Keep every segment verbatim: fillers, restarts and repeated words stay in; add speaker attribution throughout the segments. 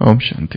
Speaker 1: Om Shanti.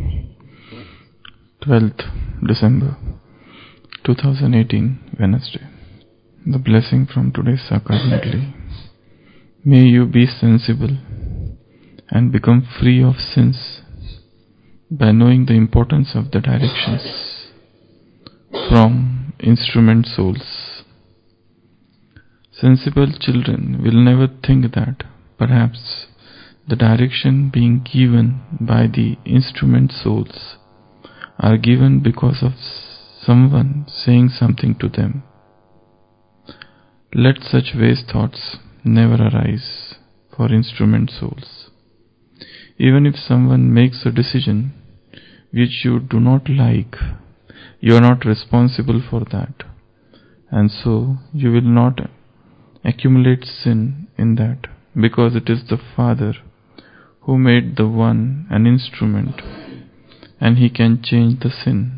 Speaker 1: twelfth December twenty eighteen, Wednesday. The blessing from today's Sakar Murli. May you be sensible and become free of sins by knowing the importance of the directions from instrument souls. Sensible children will never think that perhaps the direction being given by the instrument souls are given because of someone saying something to them. Let such waste thoughts never arise for instrument souls. Even if someone makes a decision which you do not like, you are not responsible for that, and so you will not accumulate sin in that, because it is the Father who made the one an instrument, and he can change the sin.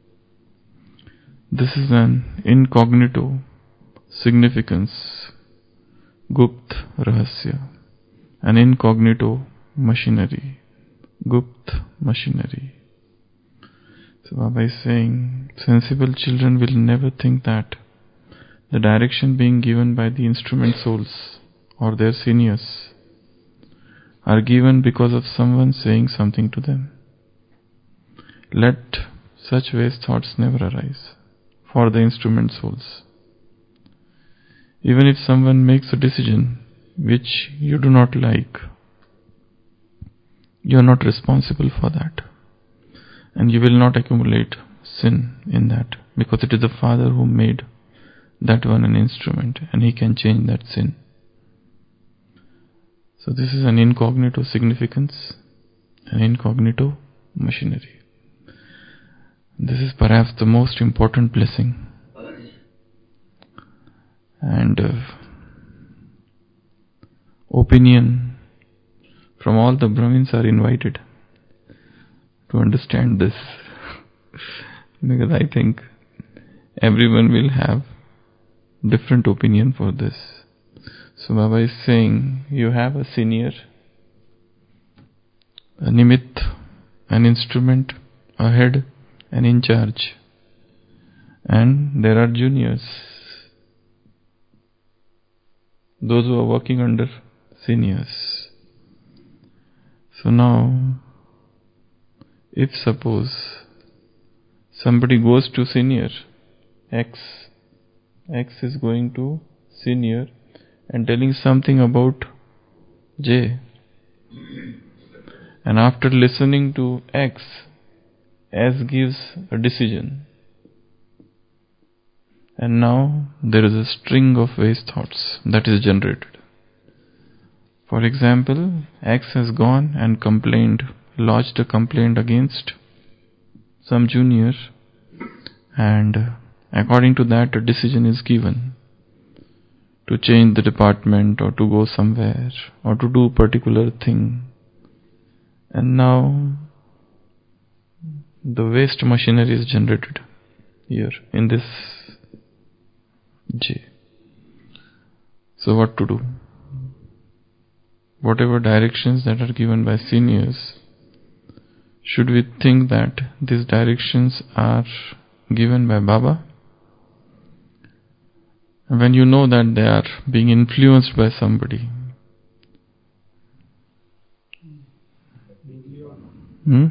Speaker 1: This is an incognito significance, Gupt Rahasya, an incognito machinery, Gupt machinery. So Baba is saying, sensible children will never think that the direction being given by the instrument souls or their seniors are given because of someone saying something to them. Let such waste thoughts never arise for the instrument souls. Even if someone makes a decision which you do not like, you are not responsible for that, and you will not accumulate sin in that, because it is the Father who made that one an instrument, and he can change that sin. So this is an incognito significance, an incognito machinery. This is perhaps the most important blessing. And uh, opinion from all the Brahmins are invited to understand this. Because I think everyone will have different opinion for this. So Baba is saying, you have a senior, a nimit, an instrument, a head, an in charge, and there are juniors, those who are working under seniors. So now, if suppose somebody goes to senior, X, X is going to senior and telling something about J, and after listening to X, S gives a decision, and now there is a string of waste thoughts that is generated. For example, X has gone and complained, lodged a complaint against some junior, and according to that a decision is given to change the department or to go somewhere or to do a particular thing. And now the waste machinery is generated here in this J. So what to do? Whatever directions that are given by seniors, should we think that these directions are given by Baba? When you know that they are being influenced by somebody, hmm?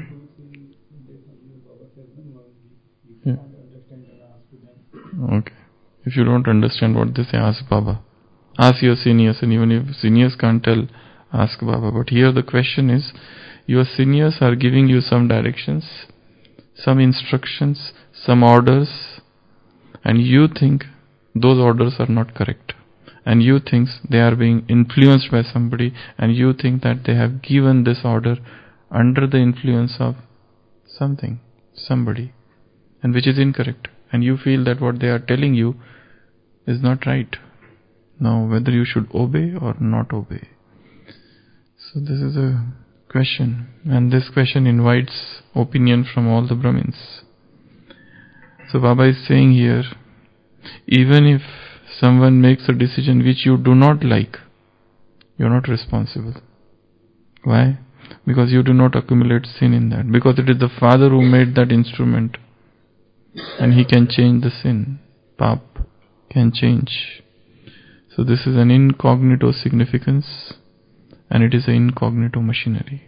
Speaker 1: Yeah. Okay. If you don't understand what they say, ask Baba. Ask your seniors, and even if seniors can't tell, ask Baba. But here the question is, your seniors are giving you some directions, some instructions, some orders, and you think those orders are not correct, and you think they are being influenced by somebody, and you think that they have given this order under the influence of something, somebody, and which is incorrect, and you feel that what they are telling you is not right. Now whether you should obey or not obey. So this is a question, and this question invites opinion from all the Brahmins. So Baba is saying here, even if someone makes a decision which you do not like, you are not responsible. Why? Because you do not accumulate sin in that. Because it is the Father who made that instrument. And He can change the sin. Pap can change. So this is an incognito significance, and it is an incognito machinery.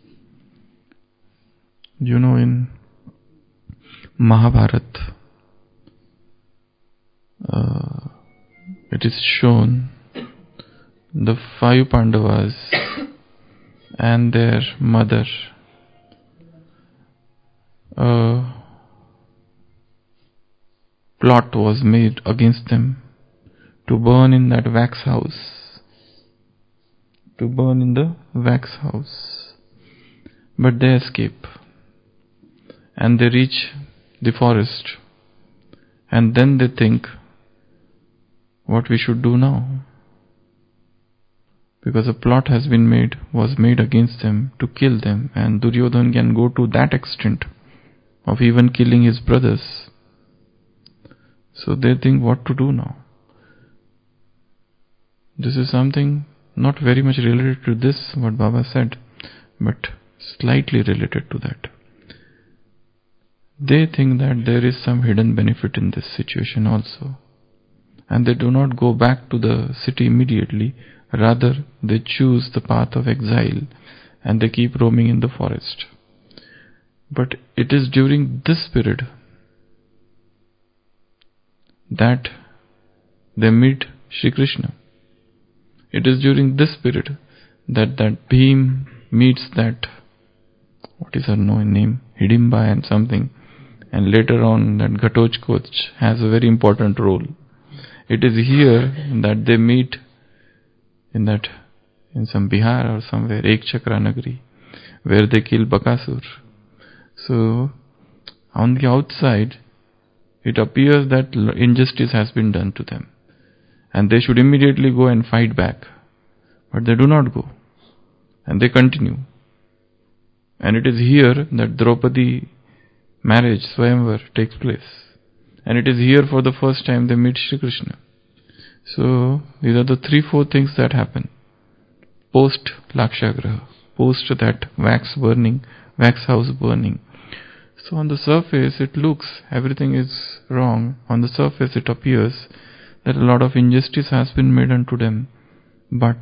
Speaker 1: You know, in Mahabharata, uh, it is shown the five Pandavas and their mother uh, plot was made against them to burn in that wax house. To burn in the wax house. But they escape. And they reach the forest. And then they think what we should do now. Because a plot has been made, was made against them to kill them. And Duryodhana can go to that extent of even killing his brothers. So they think what to do now. This is something not very much related to this, what Baba said, but slightly related to that. They think that there is some hidden benefit in this situation also. And they do not go back to the city immediately. Rather, they choose the path of exile and they keep roaming in the forest. But it is during this period that they meet Shri Krishna. It is during this period that that Bhim meets that, what is her name, Hidimba and something, and later on that Ghatochkoch has a very important role. It is here that they meet in that, in some Bihar or somewhere, Ekchakra Nagari, where they kill Bakasur. So, on the outside, it appears that injustice has been done to them. And they should immediately go and fight back. But they do not go. And they continue. And it is here that Draupadi marriage, Swayamvar, takes place. And it is here for the first time they meet Shri Krishna. So, these are the three, four things that happen. Post Lakshagraha. Post that wax burning, wax house burning. So on the surface it looks everything is wrong. On the surface it appears that a lot of injustice has been made unto them. But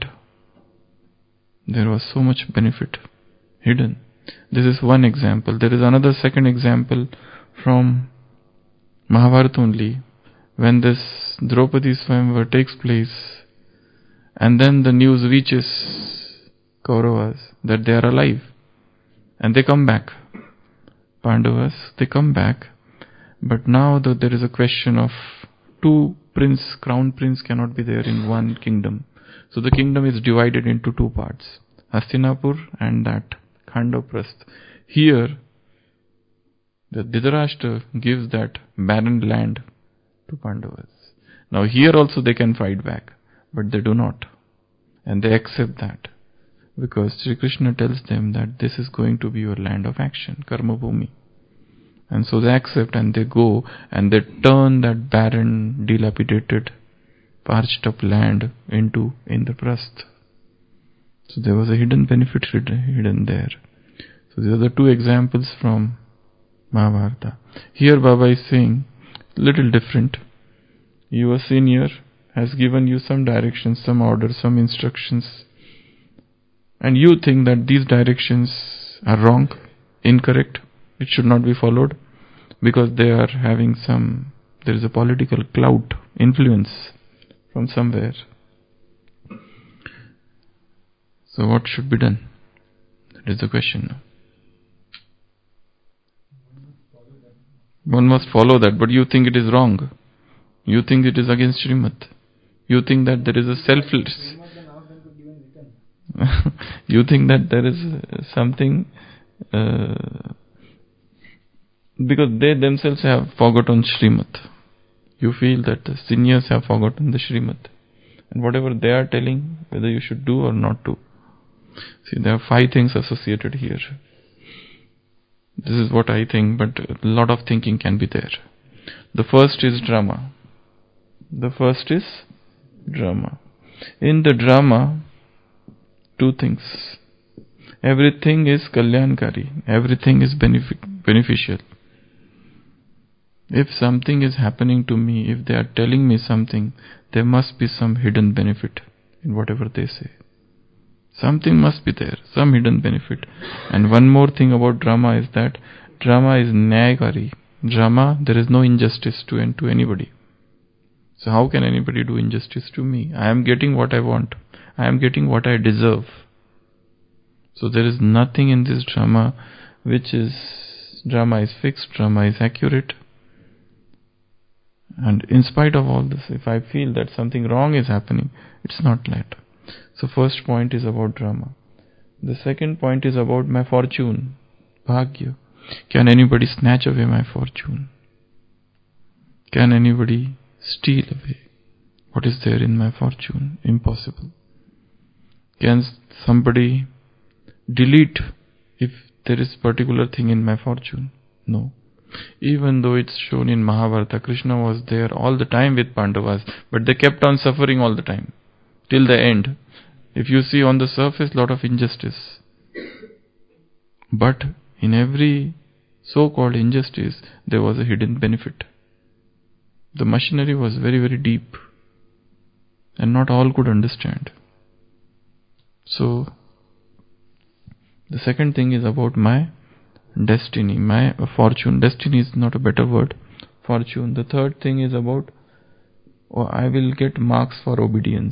Speaker 1: there was so much benefit hidden. This is one example. There is another second example from Mahabharata only, when this Draupadi Swayamvar takes place and then the news reaches Kauravas that they are alive and they come back. Pandavas, they come back, but now that there is a question of two prince, crown prince cannot be there in one kingdom. So the kingdom is divided into two parts, Hastinapur and that Khandaprasth. Here, the Dhritarashtra gives that barren land to Pandavas. Now here also they can fight back, but they do not. And they accept that. Because Sri Krishna tells them that this is going to be your land of action, Karma Bhumi. And so they accept and they go and they turn that barren, dilapidated, parched up land into Indraprasth. So there was a hidden benefit hidden there. So these are the two examples from Mahabharata. Here Baba is saying, little different. Your senior has given you some directions, some orders, some instructions. And you think that these directions are wrong, incorrect, it should not be followed, because they are having some, there is a political clout, influence from somewhere. So what should be done? That is the question now. One must follow that, but you think it is wrong. You think it is against Srimad. You think that there is a selfless. You think that there is something uh, because they themselves have forgotten Srimad. You feel that the seniors have forgotten the Srimad. And whatever they are telling, whether you should do or not do. See, there are five things associated here. This is what I think, but a lot of thinking can be there. The first is drama. The first is drama. In the drama, two things. Everything is kalyankari. Everything is benefic- beneficial. If something is happening to me, if they are telling me something, there must be some hidden benefit in whatever they say. Something must be there, some hidden benefit. And one more thing about drama is that drama is nyayakari. Drama, there is no injustice to, and to anybody. So how can anybody do injustice to me? I am getting what I want. I am getting what I deserve. So there is nothing in this drama which is, drama is fixed, drama is accurate. And in spite of all this, if I feel that something wrong is happening, it's not that. So first point is about drama. The second point is about my fortune, bhagya. Can anybody snatch away my fortune? Can anybody steal away what is there in my fortune? Impossible. Can somebody delete if there is particular thing in my fortune? No. Even though it's shown in Mahabharata, Krishna was there all the time with Pandavas, but they kept on suffering all the time, till the end. If you see on the surface, lot of injustice. But in every so-called injustice, there was a hidden benefit. The machinery was very, very deep, and not all could understand. So, the second thing is about my destiny, my fortune. Destiny is not a better word. Fortune. The third thing is about, oh, I will get marks for obedience.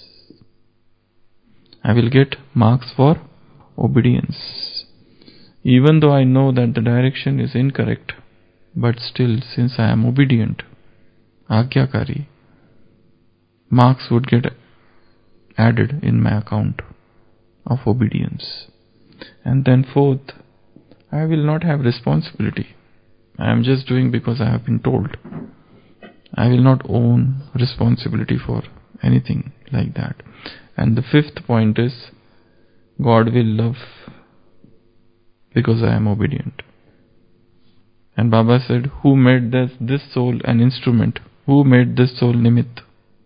Speaker 1: I will get marks for obedience. Even though I know that the direction is incorrect, but still, since I am obedient, Agyakari, marks would get added in my account of obedience. And then fourth, I will not have responsibility. I am just doing because I have been told. I will not own responsibility for anything like that. And the fifth point is, God will love because I am obedient. And Baba said, who made this, this soul an instrument? Who made this soul nimit?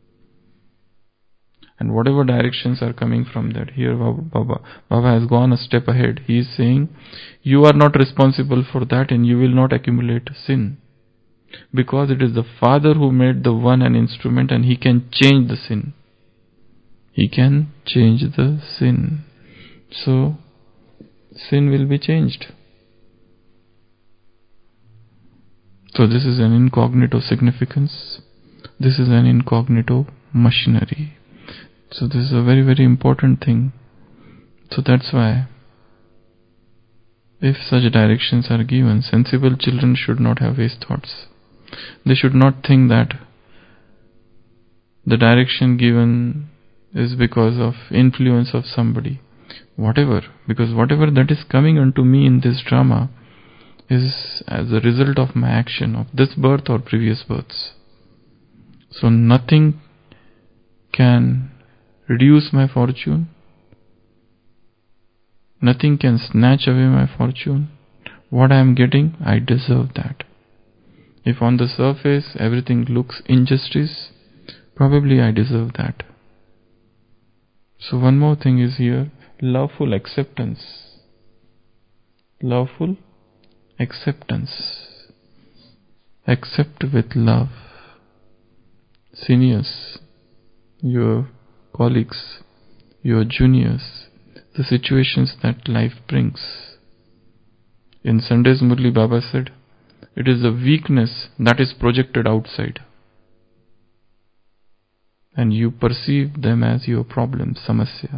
Speaker 1: And whatever directions are coming from that, here Baba, Baba has gone a step ahead. He is saying, you are not responsible for that and you will not accumulate sin. Because it is the Father who made the one an instrument and He can change the sin. He can change the sin. So, sin will be changed. So this is an incognito significance. This is an incognito machinery. So this is a very, very important thing. So that's why, if such directions are given, sensible children should not have waste thoughts. They should not think that the direction given is because of influence of somebody. Whatever, because whatever that is coming unto me in this drama is as a result of my action of this birth or previous births. So nothing can reduce my fortune. Nothing can snatch away my fortune. What I am getting, I deserve that. If on the surface everything looks injustice, probably I deserve that. So one more thing is here, loveful acceptance. Loveful acceptance. Accept with love. Seniors, your colleagues, your juniors, the situations that life brings. In Sunday's Murli, Baba said, it is the weakness that is projected outside. And you perceive them as your problem, samasya.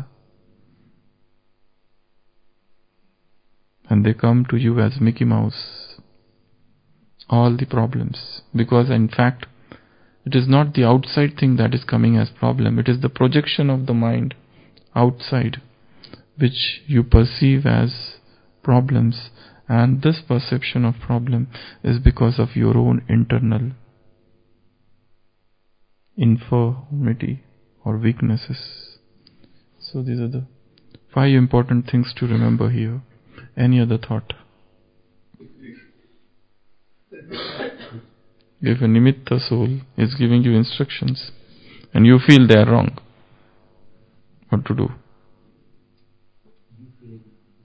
Speaker 1: And they come to you as Mickey Mouse. All the problems. Because in fact, it is not the outside thing that is coming as problem. It is the projection of the mind outside, which you perceive as problems. And this perception of problem is because of your own internal infirmity or weaknesses. So these are the five important things to remember here. Any other thought? If a nimitta soul is giving you instructions and you feel they are wrong, what to do?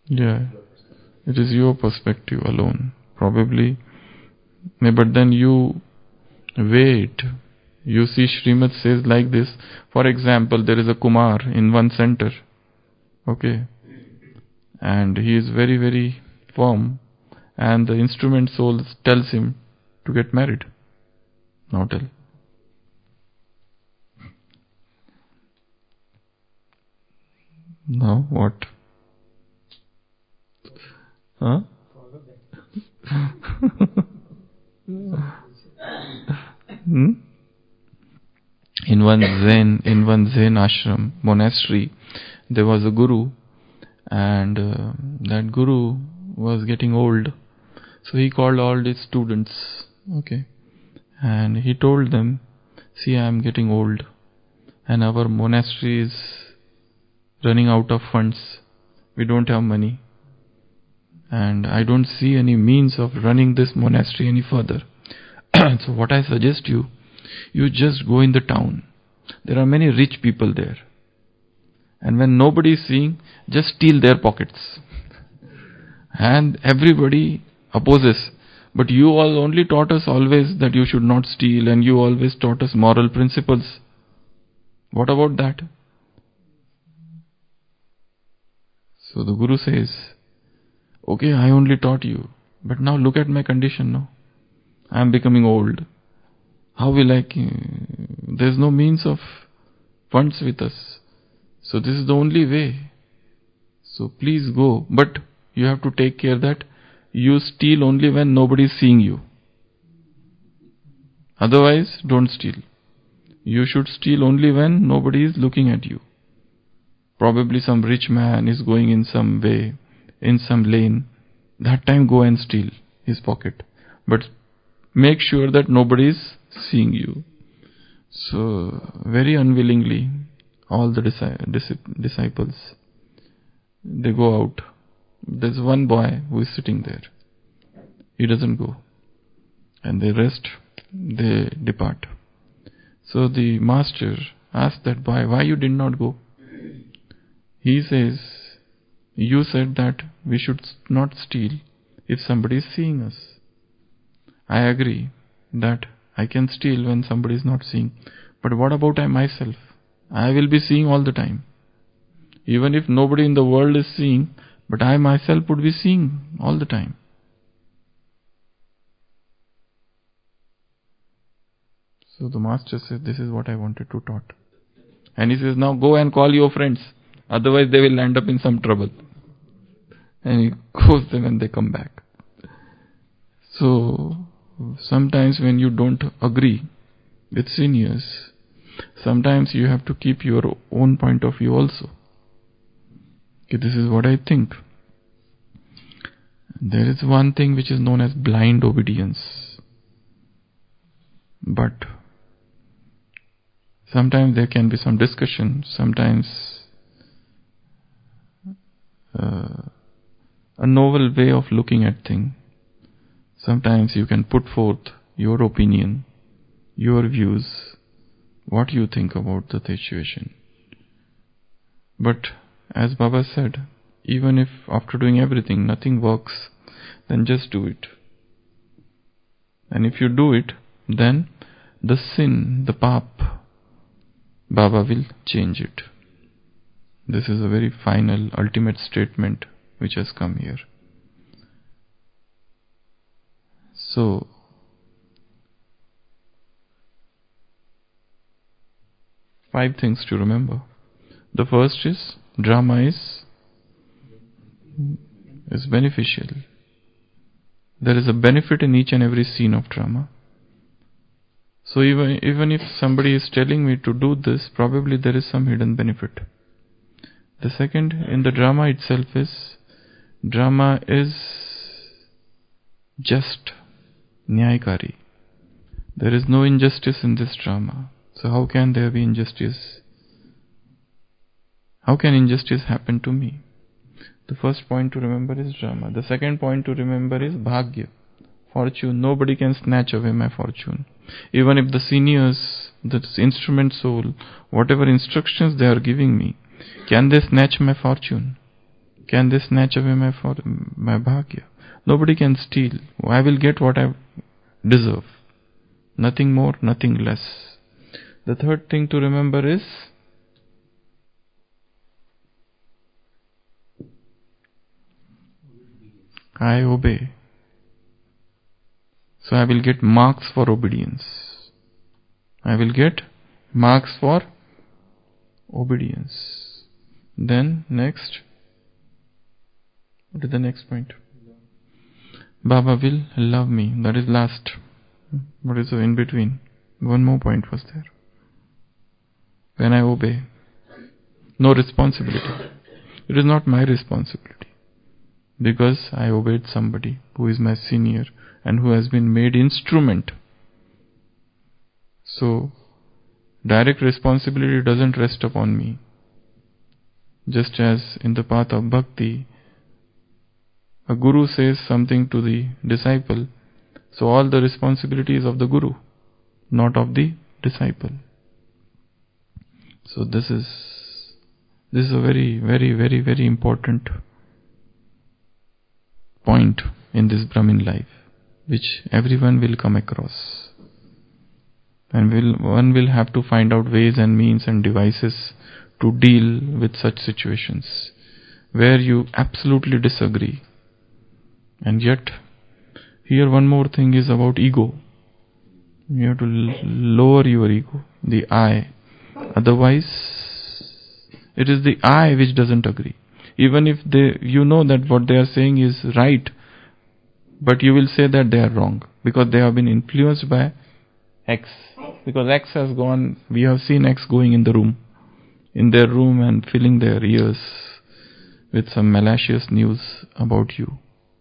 Speaker 1: Yeah, it is your perspective alone. Probably, may- but then you wait. You see, Srimad says like this. For example, there is a Kumar in one center. Okay. And he is very, very firm. And the instrument soul tells him to get married. Now tell. Now what? Huh? hmm? In one Zen, in one Zen ashram, monastery, there was a guru, and uh, that guru was getting old. So he called all his students, okay, and he told them, see, I am getting old, and our monastery is running out of funds. We don't have money, and I don't see any means of running this monastery any further. So what I suggest you, you just go in the town. There are many rich people there. And when nobody is seeing, just steal their pockets. And everybody opposes. But you all only taught us always that you should not steal, and you always taught us moral principles. What about that? So the Guru says, okay, I only taught you, but now look at my condition now. I am becoming old. How will I... There is no means of funds with us. So this is the only way. So please go. But you have to take care that you steal only when nobody is seeing you. Otherwise, don't steal. You should steal only when nobody is looking at you. Probably some rich man is going in some way, in some lane. That time go and steal his pocket. But make sure that nobody is seeing you. So, very unwillingly, all the disciples, they go out. There's one boy who is sitting there. He doesn't go. And the rest, they depart. So the master asked that boy, why you did not go? He says, you said that we should not steal if somebody is seeing us. I agree that I can steal when somebody is not seeing. But what about I myself? I will be seeing all the time. Even if nobody in the world is seeing, but I myself would be seeing all the time. So the master says, this is what I wanted to taught. And he says, now go and call your friends. Otherwise they will end up in some trouble. And he calls them and they come back. So sometimes when you don't agree with seniors, sometimes you have to keep your own point of view also. Okay, this is what I think. There is one thing which is known as blind obedience. But sometimes there can be some discussion, sometimes uh, a novel way of looking at things. Sometimes you can put forth your opinion, your views, what you think about the situation. But as Baba said, even if after doing everything nothing works, then just do it. And if you do it, then the sin, the pap, Baba will change it. This is a very final, ultimate statement which has come here. So, five things to remember. The first is, drama is, is beneficial. There is a benefit in each and every scene of drama. So even, even if somebody is telling me to do this, probably there is some hidden benefit. The second in the drama itself is, drama is just, nyayakari. There is no injustice in this drama. So how can there be injustice? How can injustice happen to me? The first point to remember is drama. The second point to remember is bhagya, fortune. Nobody can snatch away my fortune. Even if the seniors, the instrument soul, whatever instructions they are giving me, can they snatch my fortune? Can they snatch away my for my bhagya? Nobody can steal. I will get what I deserve. Nothing more, nothing less. The third thing to remember is I obey. So I will get marks for obedience. I will get marks for obedience. Then next, what is the next point? Baba will love me. That is last. What is the in between? One more point was there. When I obey, no responsibility. It is not my responsibility, because I obeyed somebody who is my senior and who has been made instrument. So, direct responsibility doesn't rest upon me. Just as in the path of bhakti, a guru says something to the disciple, so all the responsibility is of the guru, not of the disciple. So this is this is a very, very, very, very important point in this Brahmin life, which everyone will come across. And will, one will have to find out ways and means and devices to deal with such situations where you absolutely disagree. And yet, here one more thing is about ego. You have to l- lower your ego, the I. Otherwise, it is the I which doesn't agree. Even if they, you know that what they are saying is right, but you will say that they are wrong because they have been influenced by X. Because X has gone, we have seen X going in the room, in their room and filling their ears with some malicious news about you.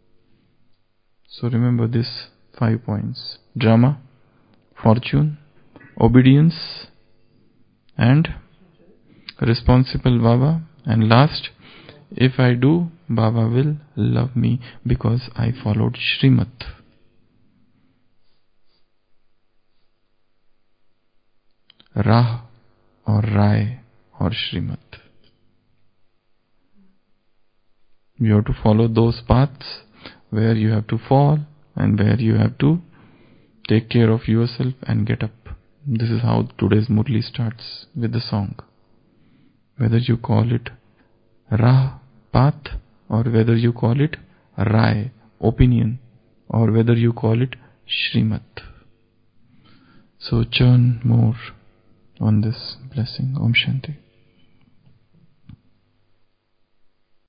Speaker 1: So remember these five points: drama, fortune, obedience, and responsible Baba. And last, if I do, Baba will love me because I followed Srimad. Rah or Rai or Srimad. You have to follow those paths where you have to fall and where you have to take care of yourself and get up. This is how today's Murli starts, with the song. Whether you call it Rah, path, or whether you call it Rai, opinion, or whether you call it Srimad. So churn more on this blessing. Om Shanti.